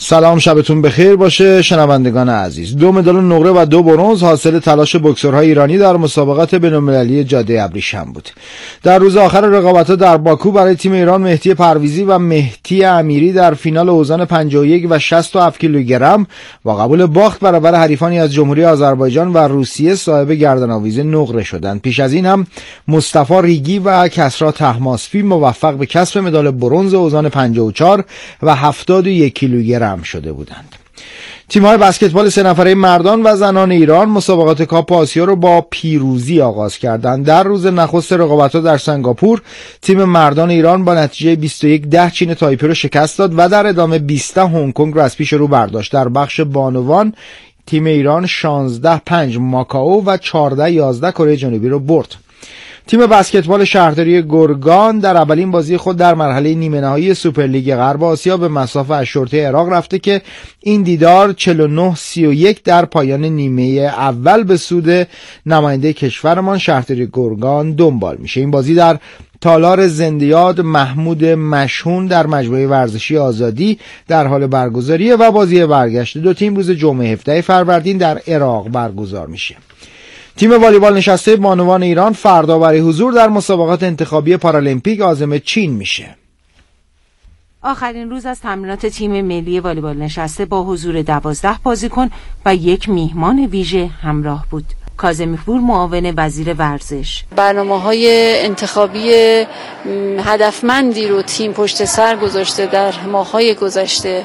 سلام، شبتون بخیر باشه شنوندگان عزیز. 2 مدال نقره و 2 برنز حاصل تلاش بوکسورهای ایرانی در مسابقات بین‌المللی جاده ابریشم بود. در روز آخر رقابت‌ها در باکو برای تیم ایران مهدی پرویزی و مهدی امیری در فینال اوزان 51 و 67 کیلوگرم با قبول باخت برابر حریفانی از جمهوری آذربایجان و روسیه صاحب گردن‌آویز نقره شدند. پیش از این هم مصطفی ریگی و کسری طهماسبی موفق به کسب مدال برنز اوزان 54 و 71 کیلوگرم شده بودند. تیم‌های بسکتبال 3 نفره مردان و زنان ایران مسابقات کاپ آسیا را با پیروزی آغاز کردند. در روز نخست رقابت‌ها در سنگاپور تیم مردان ایران با نتیجه 21-10 چین تایپه را شکست داد و در ادامه 20 هنگ کنگ را از پیش رو برداشت. در بخش بانوان تیم ایران 16-5 ماکائو و 14-11 کره جنوبی را برد. تیم بسکتبال شهرداری گرگان در اولین بازی خود در مرحله نیمه نهایی سوپرلیگ غرب آسیا به مصاف اشرطه عراق رفته که این دیدار 49-31 در پایان نیمه اول به سود نماینده کشورمان شهرداری گرگان دنبال میشه. این بازی در تالار زندیاد محمود مشهون در مجموعه ورزشی آزادی در حال برگزاریه و بازی برگشت دو تیم روز جمعه 17 فروردین در عراق برگزار میشه. تیم والیبال نشسته بانوان ایران فردا برای حضور در مسابقات انتخابی پارالمپیک عازم چین میشه. آخرین روز از تمرینات تیم ملی والیبال نشسته با حضور 12 بازیکن و 1 میهمان ویژه همراه بود. کاظمی پور معاون وزیر ورزش: برنامه‌های انتخابی هدفمندی رو تیم پشت سر گذاشته در ماه‌های گذشته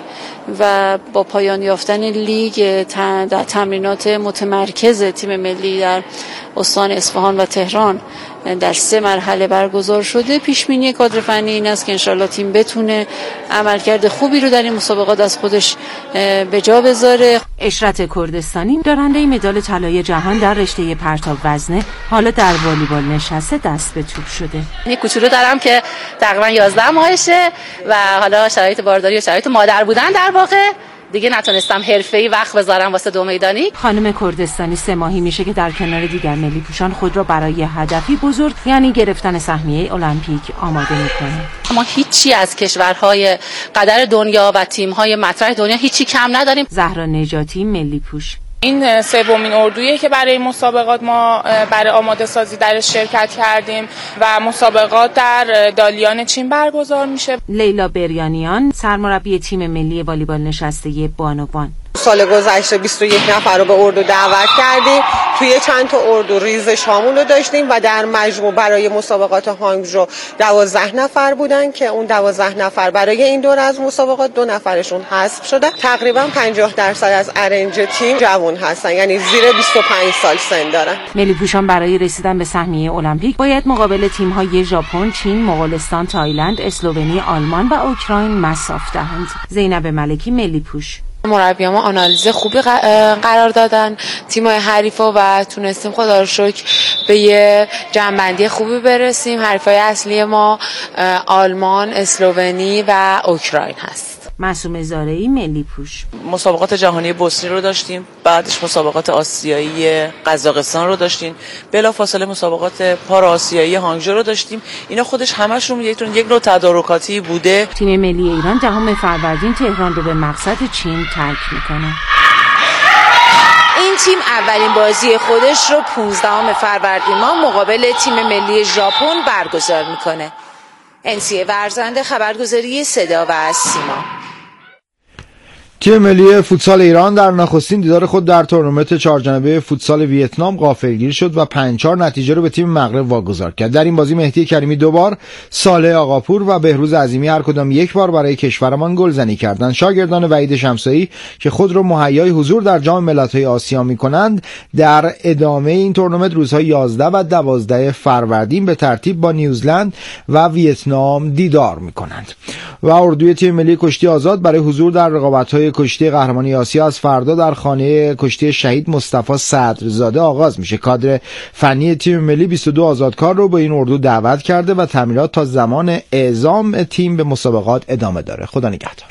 و با پایان یافتن لیگ در تمرینات متمرکز تیم ملی در استان اصفهان و تهران در 3 مرحله برگزار شده، پیش‌بینی کادر فنی این است که انشالله تیم بتونه عملکرد خوبی رو در این مسابقات از خودش به جا بذاره. اشرت کردستانی دارنده مدال طلای جهان در رشته پرتاب وزنه حالا در والیبال نشسته دست به توپ شده. یک کوچولو دارم که تقریبا 11 ماهشه و حالا شرایط بارداری و شرایط مادر بودن در واقع دیگه نتونستم حرفه‌ای وقت بذارم واسه 2 میدانی. خانم کردستانی 3 ماهی میشه که در کنار دیگر ملی پوشان خود را برای هدفی بزرگ یعنی گرفتن سهمیه المپیک آماده میکنه. ما هیچی از کشورهای قدر دنیا و تیم‌های مطرح دنیا هیچی کم نداریم. زهرا نجاتی ملی پوش: این 3مین اردویی که برای مسابقات ما برای آماده سازی در شرکت کردیم و مسابقات در دالیان چین برگزار میشه. لیلا بریانیان سرمربی تیم ملی والیبال نشسته بانوان: سال گذشته 21 نفر رو به اردو دعوت کردیم. توی چند تا اردو ریزش هامون رو داشتیم و در مجموع برای مسابقات هانگژو 12 نفر بودن که اون 12 نفر برای این دور از مسابقات 2 نفرشون حذف شدن. تقریبا 50% از ارنج تیم جوان هستن، یعنی زیر 25 سال سن دارن. ملی پوشان برای رسیدن به سهمیه المپیک باید مقابل تیم‌های ژاپن، چین، مغولستان، تایلند، اسلوونی، آلمان و اوکراین مصاف دهند. زینب ملکی ملی پوش: مربیان ما آنالیز خوبی قرار دادن تیم‌های حریفا و تونستیم خدا رو شکر به یه جمع‌بندی خوبی برسیم. حریفای اصلی ما آلمان، اسلوونی و اوکراین هست. معصومه زارعی ملی پوش: مسابقات جهانی بوسنی رو داشتیم، بعدش مسابقات آسیایی قزاقستان رو داشتیم، بلافاصله مسابقات پارا آسیایی هانگژو رو داشتیم. اینا خودش همشون یک نوع تدارکاتی بوده. تیم ملی ایران 10 فروردین تهران رو به مقصد چین ترک میکنه. این تیم اولین بازی خودش رو 15 فروردین ما مقابل تیم ملی ژاپن برگزار میکنه. انسیه ورزنده، خبرگزاری صدا و سیما. تیم ملی فوتسال ایران در نخستین دیدار خود در تورنمنت 4 جانبه فوتسال ویتنام غافلگیر شد و 5-4 نتیجه رو به تیم مغرب واگذار کرد. در این بازی مهدی کریمی 2 بار، صالح آقاپور و بهروز عظیمی هر کدام 1 بار برای کشورمان گلزنی کردند. شاگردان وحید شمسایی که خود را مهیای حضور در جام ملت‌های آسیا می‌کنند در ادامه این تورنمنت روزهای 11 و 12 فروردین به ترتیب با نیوزلند و ویتنام دیدار می‌کنند. و اردوی تیم ملی کشتی آزاد برای حضور در رقابت‌های کشتی قهرمانی آسیا از فردا در خانه کشتی شهید مصطفی صدرزاده آغاز میشه. کادر فنی تیم ملی 22 آزادکار رو به این اردو دعوت کرده و تمرینات تا زمان اعزام تیم به مسابقات ادامه داره. خدا نگهدار.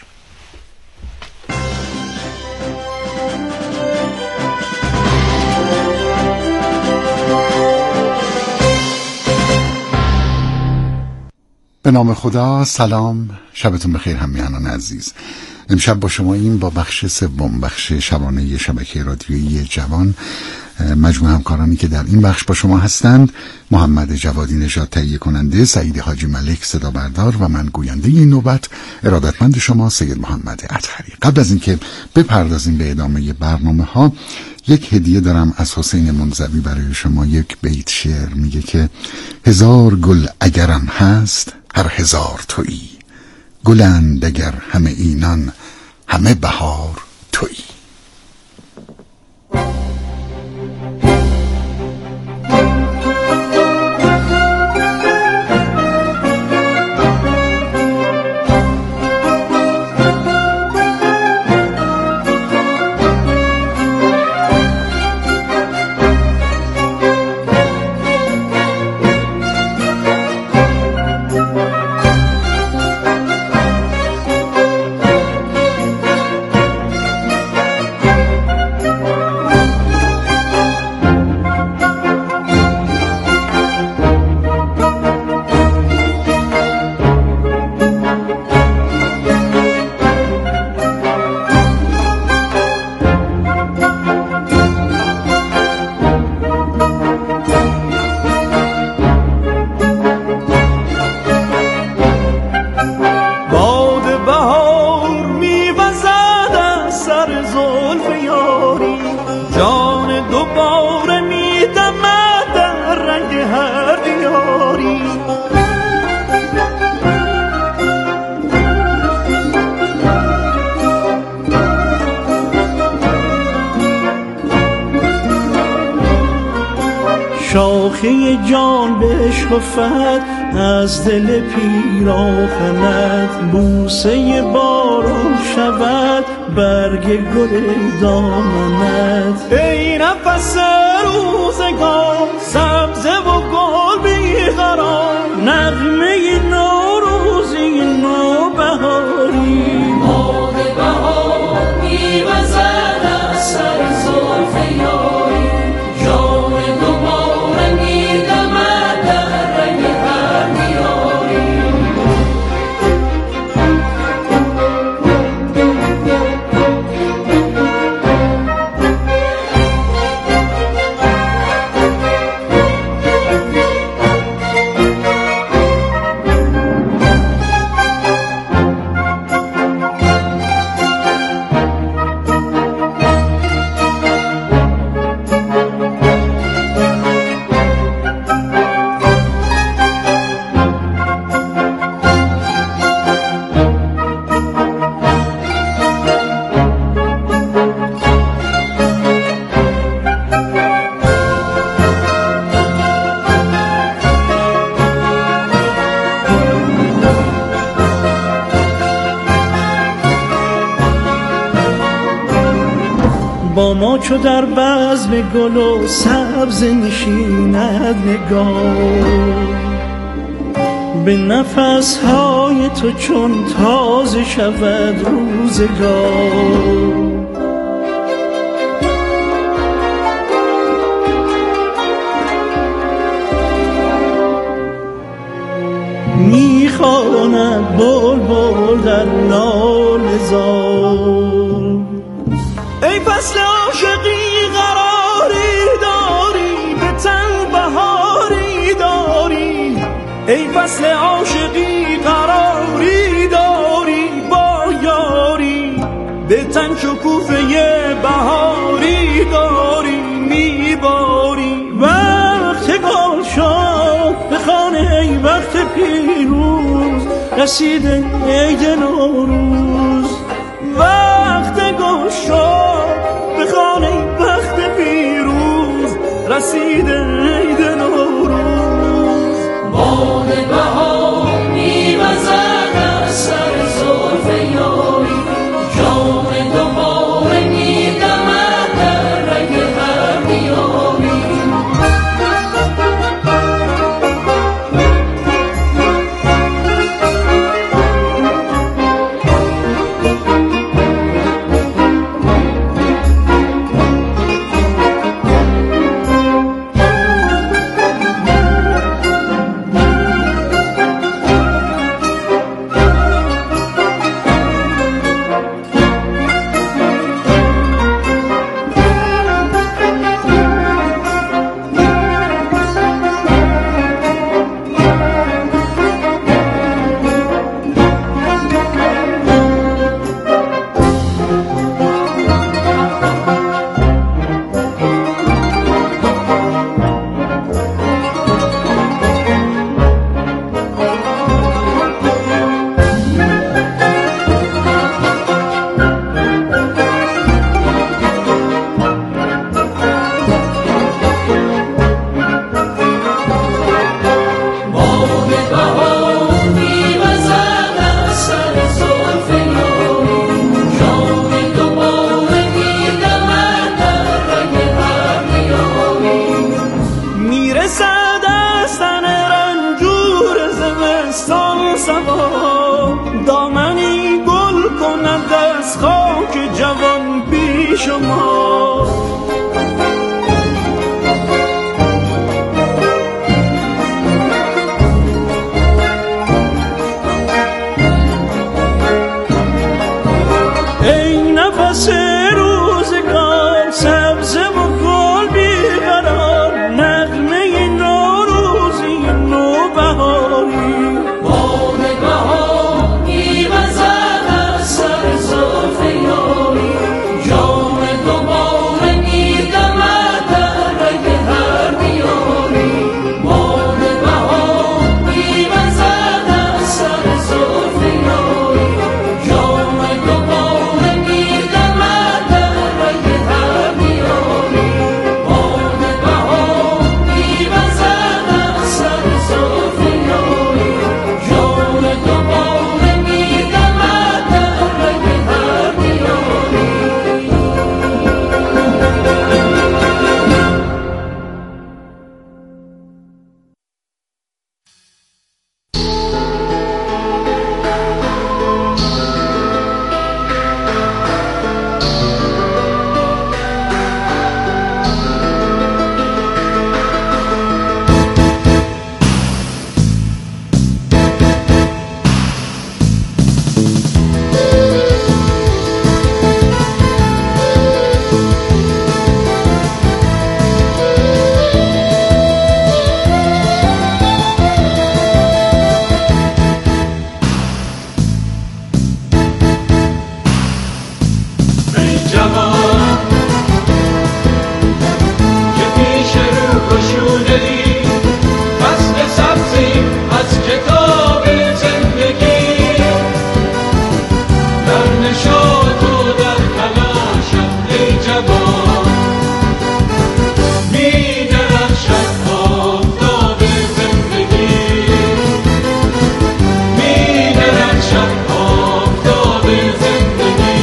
به نام خدا. سلام، شبتون بخیر همیهنان عزیز. امشب با شما این با بخش سوم، بخش شبانه شبکه رادیویی جوان. مجموع همکارانی که در این بخش با شما هستند: محمد جوادی نژاد تهیه کننده، سعید حاجی ملک صدا بردار و من گوینده این نوبت، ارادتمند شما سید محمد اطهری. قبل از اینکه بپردازیم به ادامه برنامه ها، یک هدیه دارم از حسین منزوی برای شما. یک بیت شعر میگه که هزار گل اگرم هست هر هزار تویی، گلند اگر همه اینان همه بهار تویی. شاخه جان به عشق و فتح از دل پیراهنت، بوسه باران شود برگ گل دامنت. ای نفس روزگار سبزه و گل بیقرار، نغمه نوروزی نوبهاری. باد بهار میوزد از سر زلف یاری، جان دوباره میدمد در رنگ پرنیاری. با ما چو در بزم گل و سبز نشیند نگاه، به نفسهای تو چون تازه شود روزگار. میخواند بلبل در لاله زار، ای فصل عاشقی قراری داری، به تن بهاری داری. ای فصل عاشقی قراری داری، با یاری به تن شکوفه بهاری داری میباری. وقت گل شد به خانه، ای وقت پیروز رسیده عید نوروز. وقت گل شد به خانه، وقت پیروز رسیده عید نوروز. باد بهار میوزد از سر زلف یاری، جام دوباره میدمد در رنگ پرنیاری. کند از خاک جوان بی شما. ای نفس روزگار سبز و گل بیقرار، نغمه نوروزی نوبهاری، باد بهاری وزد از سر زلف یاری، جام دوباره میدمد در رگ هر دیاری، باد بهاری وزد از سر زلف یاری، جام دوباره میدمد در رگ هر دیاری، باد بهاری وزد از سر زلف یاری، جام دوباره میدمد در رگ هر دیاری. ای جوان که پیش رو گشوده‌ای، فصل سبزی از کتاب زندگی، در نشاط و در تلاشم ای جوان، می‌درخشد آفتاب زندگی، می‌درخشد آفتاب زندگی.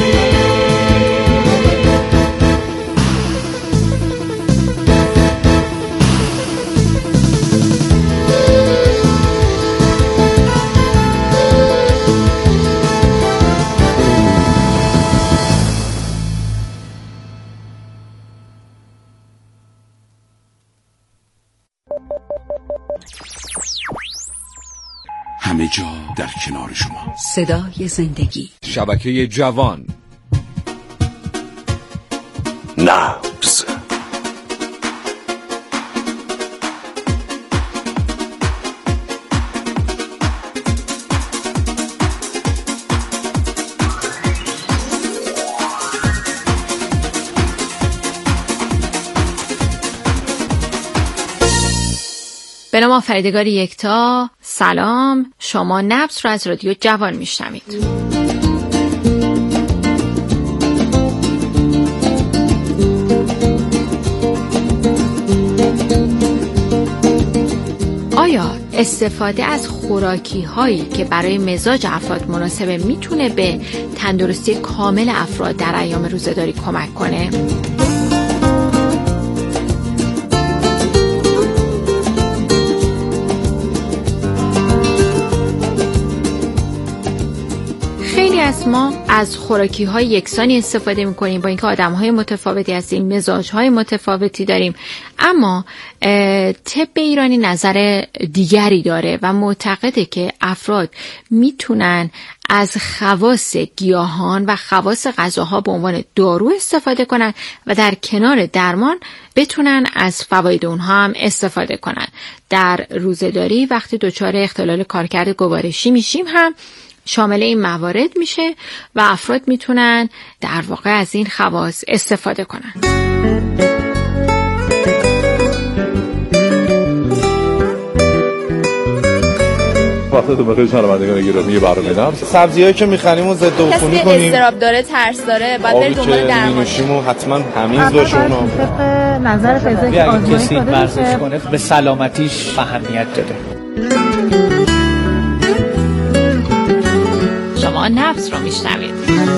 همه جا در کنار شما. صدای زندگی. شبکه جوان. نبض. به نام آفریدگار یکتا، سلام. شما نبض رو از رادیو جوان میشنوید. آیا استفاده از خوراکی هایی که برای مزاج افراد مناسبه میتونه به تندرستی کامل افراد در ایام روزه‌داری کمک کنه؟ ما از خوراکی‌های یکسانی استفاده می‌کنیم، با اینکه آدم‌های متفاوتی هستیم، مزاج‌های متفاوتی داریم، اما طب ایرانی نظر دیگری داره و معتقده که افراد میتونن از خواص گیاهان و خواص غذاها به عنوان دارو استفاده کنن و در کنار درمان بتونن از فواید اونها هم استفاده کنن. در روزه‌داری وقتی دچار اختلال کارکرد گوارشی میشیم هم شامل این موارد میشه و افراد میتونن در واقع از این خواص استفاده کنن. وقتتون بخیر شنوندگان گرامی برنامه نبض. سبزیایی که می‌خریم و ضد عفونی کنیم. کسی اضطراب داره، ترس داره، بعد بره دنبال درمان. می‌نوشیم حتما تمیز باشه اونها. طبق نظر پزشک اگه کسی ورزش کنه به سلامتیش اهمیت داده. شما نبض رو میشنوید.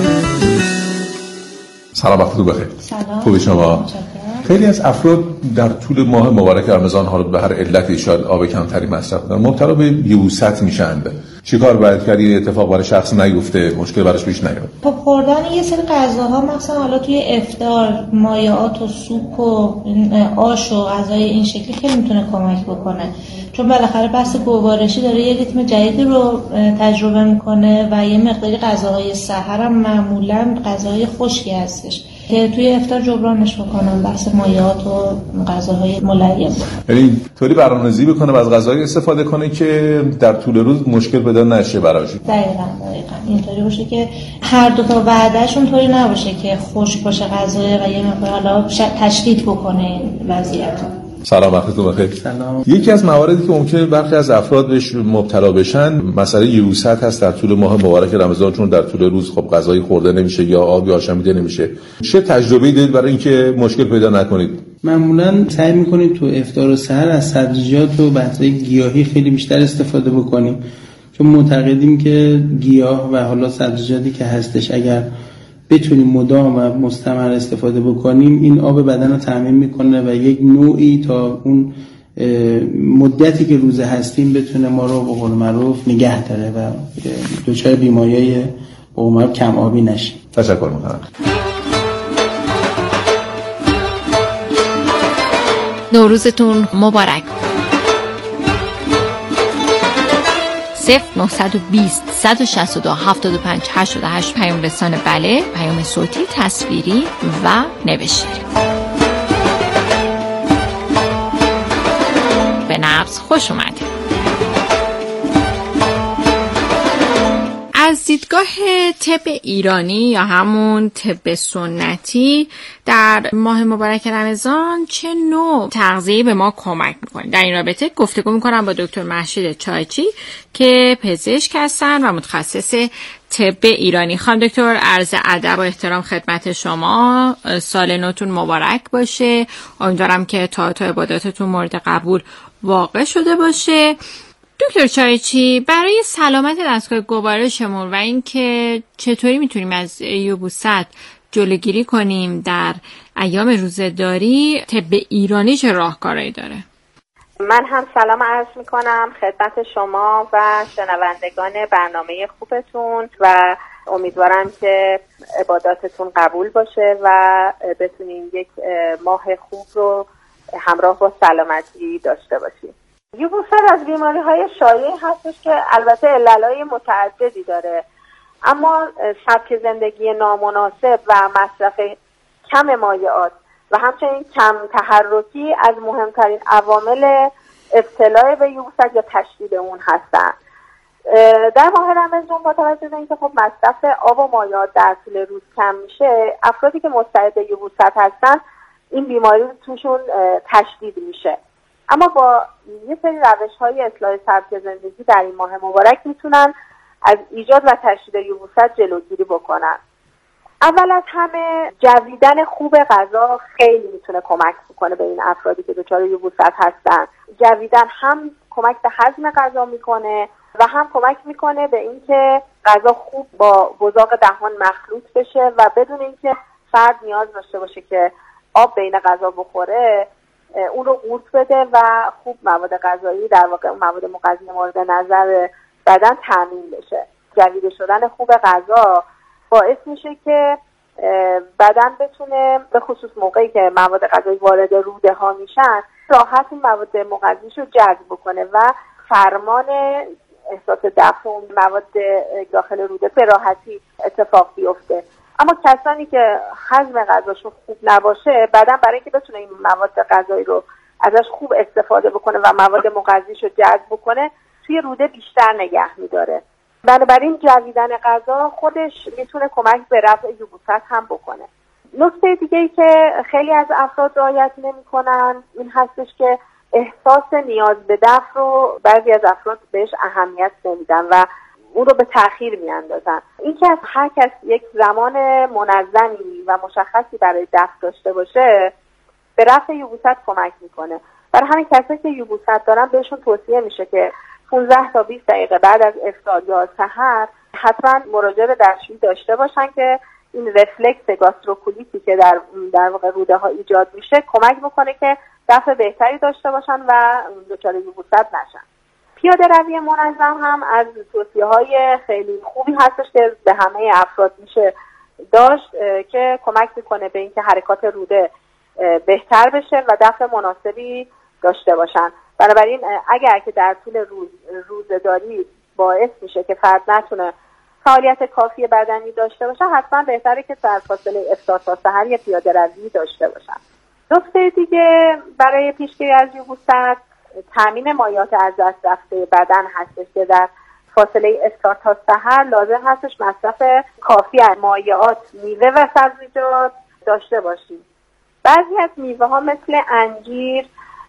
سلام، وقتتون بخیر. خوبی شما؟ خیلی از افراد در طول ماه مبارک رمضان، حالا به هر علتی شاید آب کمتری مصرف کنن، مبتلا به یبوست میشن. چیکار باید کرد این اتفاق برای شخص نیفته، مشکل براش پیش نیاد؟ خب خوردن یه سری غذاها مثلا حالا توی افطار مایعات و سوپ و آش و غذای این شکلی خیلی میتونه کمک بکنه، چون بالاخره بحث گوارشی داره یه ریتم جدیدی رو تجربه میکنه و یه مقداری غذاهای سحر هم معمولا غذاهای خشکی هستش که توی افطار جبرانش بکنن، بحث مایعات و غذاهای ملیم. یعنی طوری برنامه‌ریزی بکنه و از غذایی استفاده کنه که در طول روز مشکل پیدا نشه براش. دقیقاً اینطوری باشه که هر دو تا وعدهشون طوری نباشه که خشک باشه غذای و یه مقدار حالا تشدید بکنه این وضعیت. سلام، وقتتون بخیر. سلام. یکی از مواردی که ممکنه برخی از افراد بهش مبتلا بشن مسئله یبوست هست در طول ماه مبارک رمضان، چون در طول روز خب غذایی خورده نمیشه یا آبی آشامیده نمیشه. چه تجربه‌ای دارید برای اینکه مشکل پیدا نکنید؟ معمولا سعی می‌کنیم تو افطار و سحر از سبزیجات و بحث‌های گیاهی خیلی بیشتر استفاده بکنیم، چون معتقدیم که گیاه و حالا سبزیجاتی که هستش اگر بتونیم مدام و مستمر استفاده بکنیم این آب بدن رو تامین میکنه و یک نوعی تا اون مدتی که روزه هستیم بتونه ما رو به قول معروف نگه داره و دچار بیماریای به قول معروف کم آبی نشیم. تشکر میکنم. نوروزتون مبارک. 0920 162 75 88 پیام رسان بله، پیام صوتی، تصویری و نوشته. به نبض خوش اومدید. از دیدگاه طب ایرانی یا همون طب سنتی در ماه مبارک رمضان چه نوع تغذیه‌ای به ما کمک می‌کنه؟ در این رابطه گفتگو می‌کنم با دکتر مهشید چایچی که پزشک هستن و متخصص طب ایرانی. خانم دکتر، عرض ادب و احترام خدمت شما. سال نوتون مبارک باشه. امیدوارم که طاعات و عباداتتون مورد قبول واقع شده باشه. دکتر چایچی، برای سلامت دستگاه گوارشمون و اینکه چطوری میتونیم از یبوست جلوگیری کنیم در ایام روزه‌داری، طب ایرانی چه راهکارهایی داره؟ من هم سلام عرض میکنم خدمت شما و شنوندگان برنامه خوبتون و امیدوارم که عباداتتون قبول باشه و بتونین یک ماه خوب رو همراه با سلامتی داشته باشیم. یبوست از بیماری‌های شایع هستش که البته علل‌های متعددی داره، اما سبک زندگی نامناسب و مصرف کم مایعات و همچنین کم تحرکی از مهمترین عوامل ابتلا به یبوست یا تشدید اون هستن. در ماه رمضان با توجه به اینکه خب مصرف آب و مایعات در طول روز کم میشه، افرادی که مستعد یبوست هستن این بیماری توشون تشدید میشه. اما با یه سری روش‌های اصلاح سبک زندگی در این ماه مبارک میتونن از ایجاد و تشدید یبوست جلوگیری بکنن. اول از همه جویدن خوب غذا خیلی میتونه کمک بکنه به این افرادی که دچار یبوست هستن. جویدن هم کمک به هضم غذا میکنه و هم کمک میکنه به اینکه غذا خوب با بزاق دهان مخلوط بشه و بدون اینکه فرد نیاز داشته باشه که آب بین غذا بخوره اون رو قورت بده و خوب مواد غذایی در واقع مواد مغذی مورد نظر بدن تامین بشه. جویده شدن خوب غذا باعث میشه که بدن بتونه به خصوص موقعی که مواد غذایی وارد روده ها میشن راحت این مواد مغذیش رو جذب بکنه و فرمان احساس دفع اون مواد داخل روده به راحتی اتفاق بیفته. اما کسانی که هضم غذاشون خوب نباشه، بدن برای اینکه بتونه این مواد غذایی رو ازش خوب استفاده بکنه و مواد مغذیش رو جذب بکنه توی روده بیشتر نگه میداره. بنابراین جویدن غذا خودش میتونه کمک به رفع یبوست هم بکنه. نکته دیگه ای که خیلی از افراد رعایت نمی‌کنن این هستش که احساس نیاز به دفع رو بعضی از افراد بهش اهمیت نمیدن و اون رو به تأخیر میاندازن. این که از هر کس یک زمان منظمی و مشخصی برای دفع داشته باشه به رفع یبوست کمک میکنه. برای همین کسایی که یبوست دارن بهشون توصیه میشه که 15 تا 20 دقیقه بعد از افطار یا سحر حتما مراجعه به دستشویی داشته باشن که این رفلکس گاستروکولیتی که در واقع روده ها ایجاد میشه کمک بکنه که دفع بهتری داشته باشن و دچار یبوست نشن. پیاده روی منظم هم از توصیه‌های خیلی خوبی هستش که به همه افراد میشه داشت که کمک میکنه به اینکه حرکات روده بهتر بشه و دفع مناسبی داشته باشن. بنابراین اگر که در طول روزه‌داری باعث میشه که فرد نتونه فعالیت کافی بدنی داشته باشه، حتما بهتره که در فاصله افطار تا سحر یه پیاده روی داشته باشن. نکته دیگه برای پیشگیری از یبوست تامین مایعات از دست رفته بدن هستش که در فاصله افطار تا سحر لازم هستش مصرف کافی از مایعات، میوه و سبزیجات داشته باشیم. بعضی از میوه ها مثل انجیر،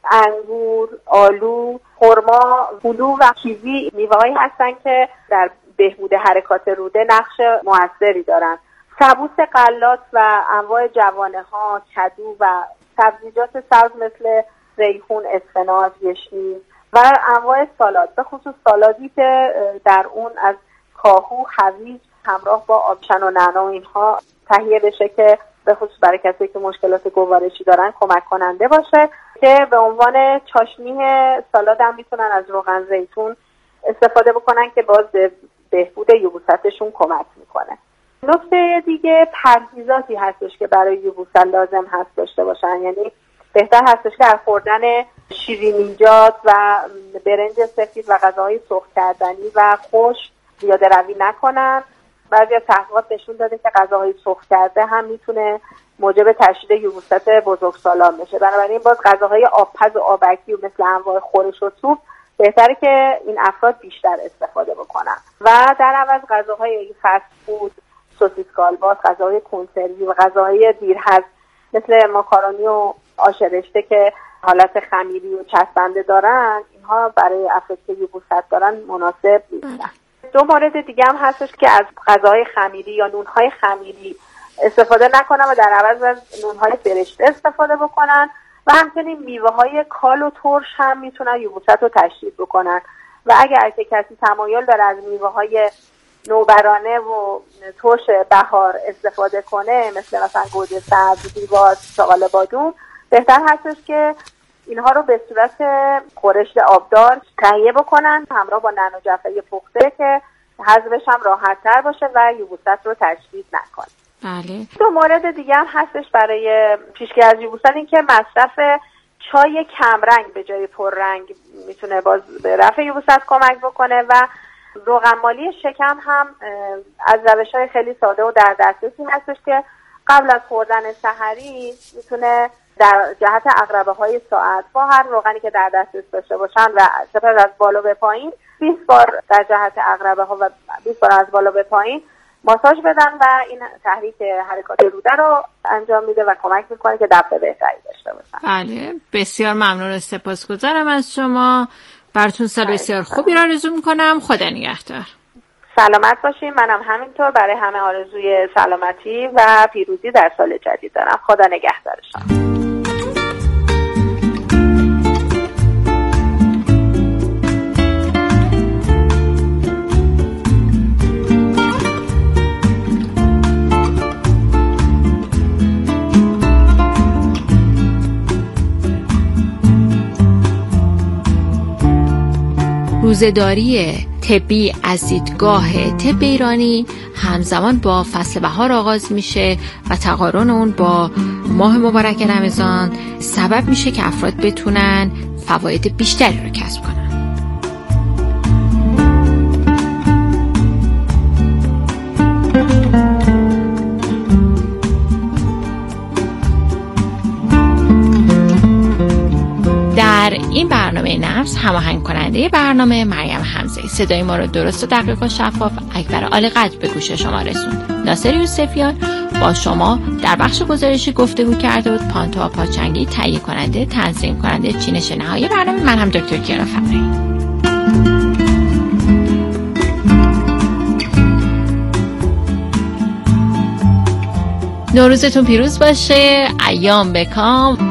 انگور، آلو، خرما، هلو و کیوی میوه هایی هستن که در بهبود حرکات روده نقش موثری دارن. سبوس غلات و انواع جوانه ها، کدو و سبزیجات سبز مثل ریحون، اسفناج، گشنیز و انواع سالاد، به خصوص سالادی که در اون از کاهو، هویج همراه با آبشن و نعنا و اینها تهیه بشه که به خصوص برای کسایی که مشکلات گوارشی دارن کمک کننده باشه، که به عنوان چاشنی سالاد هم میتونن از روغن زیتون استفاده بکنن که باز به بهبود یبوستشون کمک میکنه. نکته دیگه پرهیزاتی هستش که برای یبوست لازم هست داشته باشن، یعنی بهتر هستش که از خوردن شیرینیجات و برنج سفید و غذاهای سرخ کردنی و خشک زیاده روی نکنن. بعضی از تحقیقات نشون داده که غذاهای سرخ کرده هم میتونه موجب تشدید یبوست بزرگسالان بشه. بنابراین باز غذاهای آبپز و آبکی و مثل انواع خورش و سوپ بهتره که این افراد بیشتر استفاده بکنن و در عوض غذاهای فست فود، سوسیس کالباس، غذاهای کنسروی و غذاهای دیرهضم مثل ماکارونی و آش رشته که حالت خمیری و چسبنده دارن، اینها برای افرادی که یبوست دارن مناسب نیستن. دو مورد دیگه هم هستش که از غذاهای خمیری یا نونهای خمیری استفاده نکنن و در عوض از نونهای برشته استفاده بکنن و همچنین میوه های کال و ترش هم میتونن یبوست رو تشدید بکنن و اگر که کسی تمایل داره از میوه های نوبرانه و ترش بهار استفاده کنه مثلا گوجه سبز، دیواس، شغال بادوم، بهتر هستش که اینها رو به صورت خورش آبدار تهیه بکنن همراه با نعنا جعفری پخته که هضمش هم راحت تر باشه و یبوست رو تشدید نکنه. بله. دو مورد دیگه هم هستش برای پیشگیری از یبوست، این که مصرف چای کمرنگ به جای پررنگ میتونه باز به رفع یبوست کمک بکنه و روغنمالی شکم هم از روش‌های خیلی ساده و در دسترسی هستش که قبل از خوردن سحری میتونه در جهت عقربه‌های ساعت با هر روغنی که در دسترس داشته باشن و سپس از بالا به پایین 20 بار در جهت عقربه‌ها و 20 بار از بالا به پایین ماساژ بدن و این تحریک حرکات روده رو انجام میده و کمک میکنه که دفع بهتری داشته باشن. بله، بسیار ممنون و سپاسگزارم از شما. براتون سال بسیار خوبی را آرزو میکنم. خدا نگهدار. سلامت باشین. منم همینطور برای همه آرزوی سلامتی و پیروزی در سال جدید دارم. خدا نگهدارشان. روزه‌داری طبی از دیدگاه طب ایرانی همزمان با فصل بهار آغاز میشه و تقارن اون با ماه مبارک رمضان سبب میشه که افراد بتونن فواید بیشتری رو کسب کنن. در این برنامه نفس هماهنگ کننده برنامه مریم حمزه، صدای ما رو درست و دقیق و شفاف اکبر عالی قدر به گوش شما رسوند. ناصر یوسفیان با شما در بخش گزارشی گفتگو کرده بود. پانتو و پاچنگی تهیه کننده، تنظیم کننده، چینش نهایی برنامه من هم دکتر کیارا فقیهی. نوروزتون پیروز باشه. ایام بکام.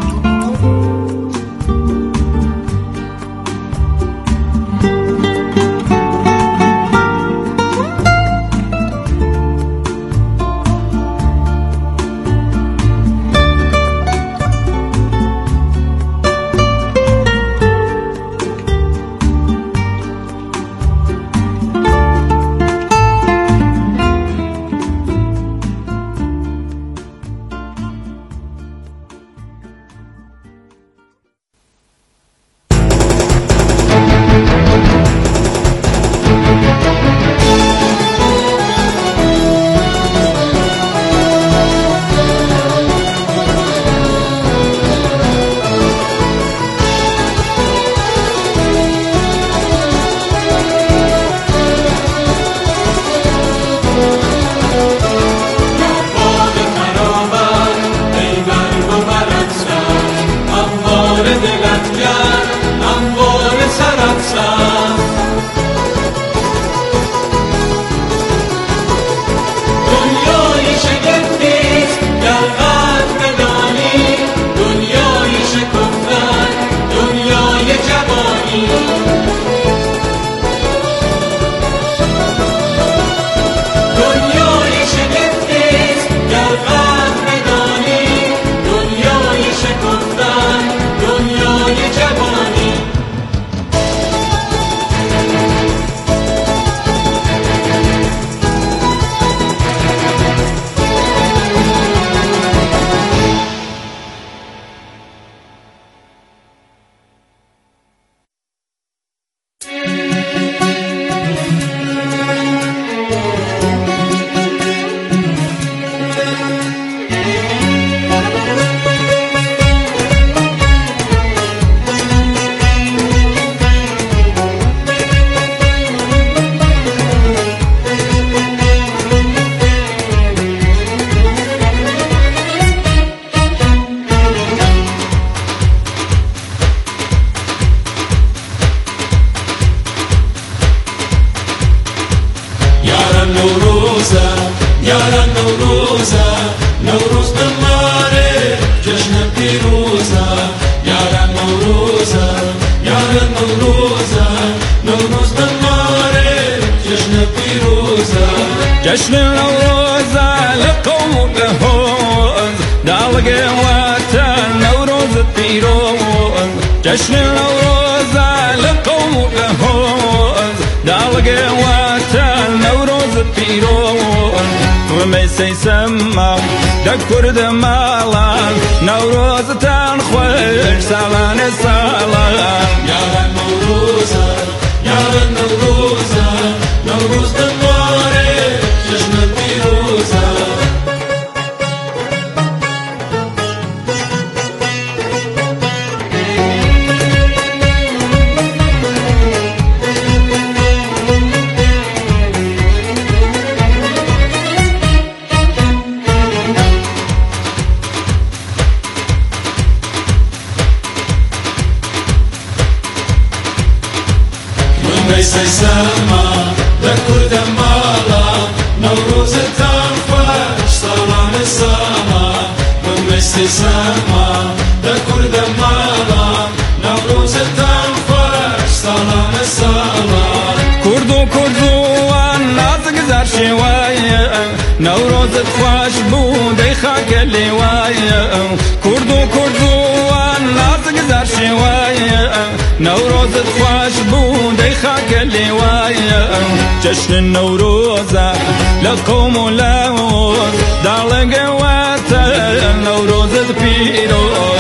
یاران نوروزه نوروز بماره جشن پیروزه یاران نوروزه یاران نوروزه نوروز بماره جشن پیروزه جشن نوروزه لقوم لهوز دالق وطن نوروز پیروز جشن نوروزه لقوم لهوز دالق وطن نوروز پیروز رمیسی سما دکرد مالان نوروز تن خوش سالان سالان یاران نوروزه یاران نوروزه نوروز بماره جشن پیروزه میسی سما دکرد مالا نوروز تن خوش سالان سالان میسی سما دکرد مالا نوروز تن خوش سالان سالان کردو ناز گذر شوایه نوروزت خوش بوده خاک لیوایه کردو ناز گذر شوایه نوروزت خوش بوده خاک لیوایه جشن نوروزه لقوم لوز دالق وطن نوروزت پیروز